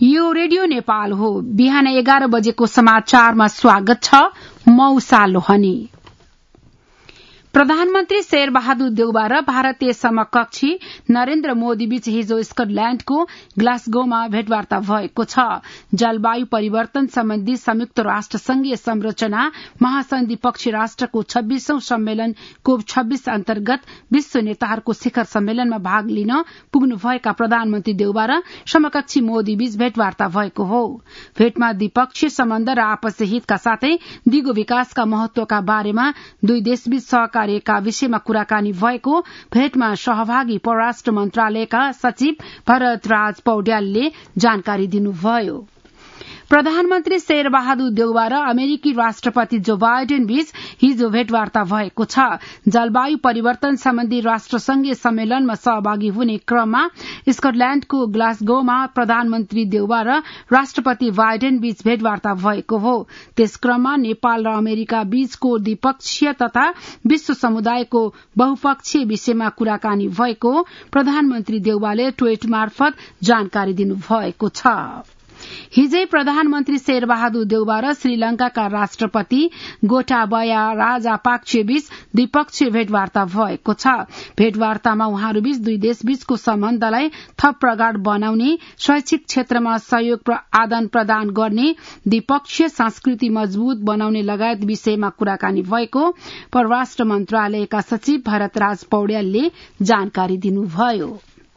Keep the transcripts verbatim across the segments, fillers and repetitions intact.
यो रेडियो नेपाल हो। बिहान एघार बजेको समाचारमा स्वागत छ। मौसा लोहनी। प्रधानमन्त्री शेरबहादुर देउबा र भारतीय समकक्षी नरेन्द्र मोदी बीच हिजो स्कटल्याण्डको ग्लासगोमा भेटवार्ता भएको छ। जलवायु परिवर्तन सम्बन्धी संयुक्त राष्ट्र संघीय संरचना महासन्धि पक्षी राष्ट्रको छब्बीसौं सम्मेलन कोप छब्बीस अन्तर्गत विश्व नेताहरूको शिखर सम्मेलनमा भाग लिन पुग्नुभएका प्रधानमन्त्री देउबा र समकक्षी मोदी बीच भेटवार्ता भएको हो। भेटमा द्विपक्षीय सम्बन्ध र आपसी हितका साथै दिगो विकासका महत्वका बारेमा दुई देशबीच सहकार्यका विषयमा कुराकानी भएको भेटमा सहभागी परराष्ट्र मन्त्रालयका सचिव भरत राज पौड्यालले जानकारी दिनुभयो। प्रधानमन्त्री शेरबहादुर देउबा र अमेरिकी राष्ट्रपति जो बाइडेन बीच हिजो भेटवार्ता भएको छ। जलवायु परिवर्तन सम्बन्धी राष्ट्रसंघीय सम्मेलनमा सहभागी हुने क्रममा स्कटल्याण्डको ग्लासगोमा प्रधानमन्त्री देउबा र राष्ट्रपति बाइडेन बीच भेटवार्ता भएको हो। त्यस क्रममा नेपाल र अमेरिका बीचको द्विपक्षीय तथा विश्व समुदायको बहुपक्षीय विषयमा कुराकानी भएको प्रधानमन्त्री देउबाले ट्वीट मार्फत जानकारी दिनुभएको छ। हिजै प्रधानमन्त्री शेरबहादुर देउबा र श्रीलंकाका राष्ट्रपति गोटाबया राजापाक्से बीच द्विपक्षीय भेटवार्ता भएको छ। भेटवार्तामा उहाँहरूबीच दुई देशबीचको सम्बन्धलाई थप प्रगाढ़ बनाउने, शैक्षिक क्षेत्रमा सहयोग आदान प्रदान गर्ने, द्विपक्षीय संस्कृति मजबूत बनाउने लगायत विषयमा कुराकानी भएको परराष्ट्र मन्त्रालयका सचिव भरतराज पौड्यालले जानकारी दिनुभयो।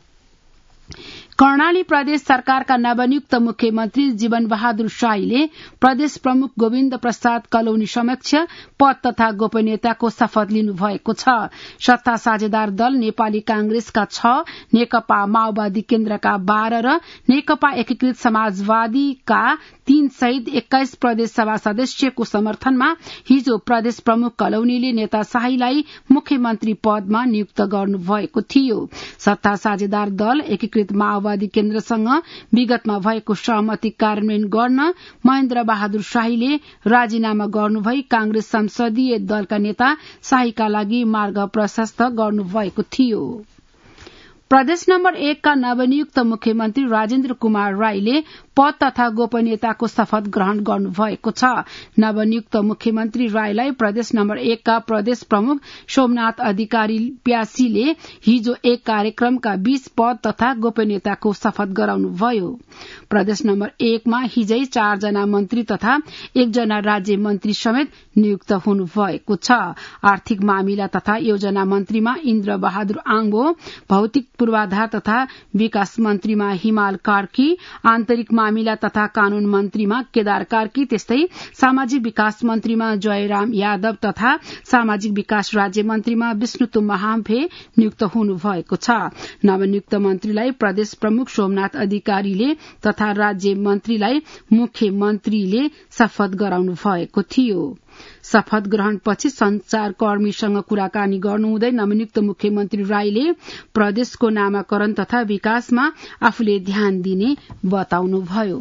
कर्णाली प्रदेश सरकारका नवनियुक्त मुख्यमन्त्री जीवन बहादुर शाहीले प्रदेश प्रमुख गोविन्द प्रसाद कलौनी समक्ष पद तथा गोपनीयताको शपथ लिनुभएको छ। सत्ता साझेदार दल नेपाली कांग्रेसका छ, नेकपा माओवादी केन्द्रका बाह्र र नेकपा एकीकृत समाजवादीका तीन सहित एक्काइस प्रदेश सभा सदस्यको समर्थनमा हिजो प्रदेश प्रमुख कलौनीले नेता शाहीलाई मुख्यमन्त्री पदमा नियुक्त गर्नुभएको थियो। सत्ता साझेदार दल एकीकृत माओवादी केन्द्रसँग विगतमा भएको सहमति कार्यान्वयन गर्न महेन्द्र बहादुर शाहीले राजीनामा गर्नुभई कांग्रेस संसदीय दलका नेता शाहीका लागि मार्ग प्रशस्त गर्नुभएको थियो। प्रदेश नम्बर एक का नवनियुक्त मुख्यमन्त्री राजेन्द्र कुमार राईले पद तथा गोपनीयताको शपथ ग्रहण गर्नुभएको छ। नवनियुक्त मुख्यमन्त्री राईलाई प्रदेश नम्बर एक का प्रदेश प्रमुख सोमनाथ अधिकारी प्यासीले हिजो एक कार्यक्रमका बीच पद तथा गोपनीयताको शपथ गराउनुभयो। प्रदेश नम्बर एकमा हिजै चारजना मन्त्री तथा एकजना राज्य मन्त्री समेत नियुक्त हुनुभएको छ। आर्थिक मामिला तथा योजना मन्त्रीमा इन्द्र बहादुर आङबो, भौतिक पूर्वाधार तथा विकास मन्त्रीमा हिमाल कार्की, आन्तरिक मामिला तथा कानून मन्त्रीमा केदार कार्की, त्यस्तै सामाजिक विकास मन्त्रीमा जयराम यादव तथा सामाजिक विकास राज्य मन्त्रीमा विष्णुतुम महाम्फे नियुक्त हुनुभएको छ। नवनियुक्त मन्त्रीलाई प्रदेश प्रमुख सोमनाथ अधिकारीले तथा राज्य मन्त्रीलाई मुख्यमन्त्रीले शपथ गराउनु भएको थियो। शपथ ग्रहणपछि संचारकर्मीसँग कुराकानी गर्नुहुँदै नवनियुक्त मुख्यमन्त्री राईले प्रदेशको नामाकरण तथा विकासमा आफूले ध्यान दिने बताउनुभयो।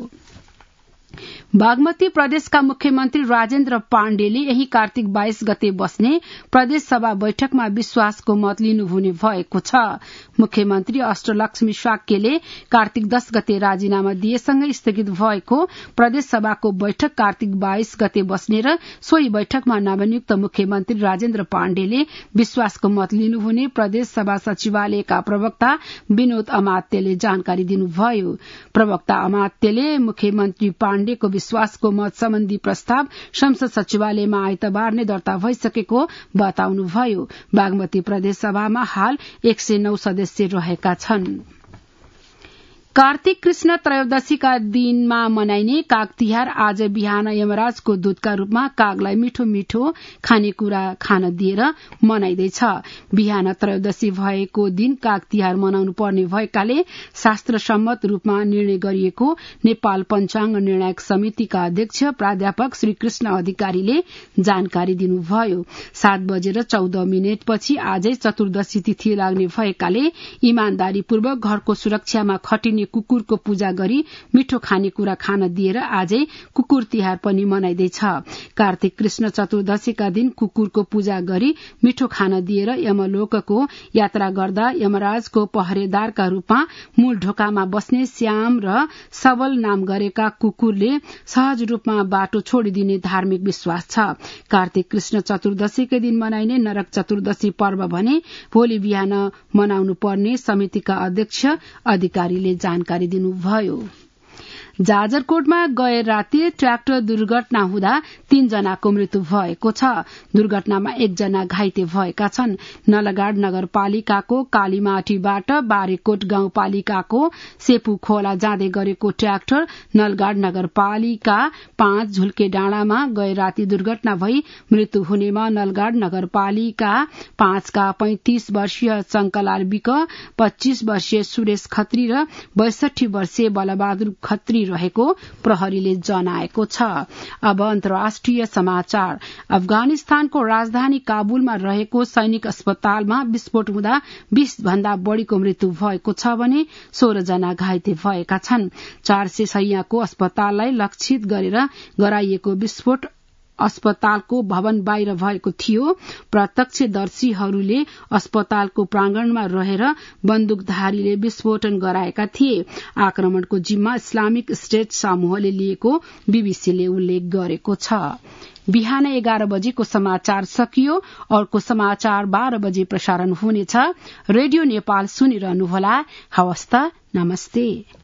बागमती प्रदेशका मुख्यमन्त्री राजेन्द्र पाण्डेले यही कार्तिक बाइस गते बस्ने प्रदेश सभा बैठकमा विश्वासको मत लिनुहुने भएको छ। मुख्यमन्त्री अष्टलक्ष्मी साक्यले कार्तिक दश गते राजीनामा दिएसँगै स्थगित भएको प्रदेश सभाको बैठक कार्तिक बाइस गते बस्ने र सोही बैठकमा नवनियुक्त मुख्यमन्त्री राजेन्द्र पाण्डेले विश्वासको मत लिनुहुने प्रदेश सभा सचिवालयका प्रवक्ता विनोद अमात्यले जानकारी दिनुभयो। प्रवक्ता अमात्यले मुख्यमन्त्री पाण्डेको विश्वासको मत सम्बन्धी प्रस्ताव संसद सचिवालयमा आइतबार नै दर्ता भइसकेको बताउनुभयो। बागमती प्रदेश सभामा हाल एक सय नौ सदस्य रहेका छन्। कार्तिक कृष्ण त्रयोदशीका दिनमा मनाइने काग तिहार आज बिहान यमराजको दूतका रूपमा कागलाई मिठो मिठो खानेकुरा खान दिएर मनाइँदैछ। बिहान त्रयोदशी भएको दिन काग तिहार मनाउनु पर्ने भएकाले शास्त्र सम्मत रूपमा निर्णय गरिएको नेपाल पञ्चाङ्ग निर्णायक समितिका अध्यक्ष प्राध्यापक श्री कृष्ण अधिकारीले जानकारी दिनुभयो। सात बजेर चौध मिनटपछि आजै चतुर्दशी तिथि लाग्ने भएकाले इमानदारीपूर्वक घरको सुरक्षामा खटिने मनाइने कुकुरको पूजा गरी मिठो खानेकुरा खान दिएर आजै कुकुर तिहार पनि मनाइदैछ। कार्तिक कृष्ण चतुर्दशीका दिन कुकुरको पूजा गरी मिठो खान दिएर यमलोकको यात्रा गर्दा यमराजको पहरेदारका रूपमा मूल ढोकामा बस्ने श्याम र सबल नाम गरेका कुकुरले सहज रूपमा बाटो छोडिदिने धार्मिक विश्वास छ। कार्तिक कृष्ण चतुर्दशीकै दिन मनाइने नरक चतुर्दशी पर्व भने भोलि बिहान मनाउनु पर्ने समितिका अध्यक्ष अधिकारीले जानकारी दिनुभयो। जाजरकोटमा गएर राति ट्र्याक्टर दुर्घटना हुँदा तीन जनाको मृत्यु भएको छ। दुर्घटनामा एकजना घाइते भएका छन्। नलगाड नगरपालिकाको कालीमाटीबाट बारेकोट गाउँपालिकाको सेपु खोला जाँदै गरेको ट्र्याक्टर नलगाड नगरपालिका पाँच झुल्के डाँडामा गए राति दुर्घटना भई मृत्यु हुनेमा नलगाड नगरपालिका पाँचका पैंतिस वर्षीय शंकलाल विक, पच्चीस वर्षीय सुरेश खत्री र बैसठी वर्षीय बलबहादुर खत्री रहेको प्रहरीले जनाएको छ। अब अन्तर्राष्ट्रिय समाचार। अफगानिस्तानको राजधानी काबुलमा रहेको सैनिक अस्पतालमा विस्फोट हुँदा बीस भन्दा बढ़ीको मृत्यु भएको छ भने सोह्र जना घाइते भएका छन्। चार सय शैय्याको अस्पताललाई लक्षित गरेर गराइएको विस्फोट अस्पतालको भवन बाहिर भएको थियो। प्रत्यक्षदर्शीहरूले अस्पतालको प्रांगणमा रहेर बन्दुकधारीले विस्फोटन गराएका थिए। आक्रमणको जिम्मा इस्लामिक स्टेट समूहले लिएको बीबीसीले उल्लेख गरेको छ। बिहान एघार बजेको समाचार सकियो। अर्को समाचार बाह्र बजे प्रसारण हुनेछ। रेडियो नेपाल सुनिरहनुहोला। हवस् त, नमस्ते।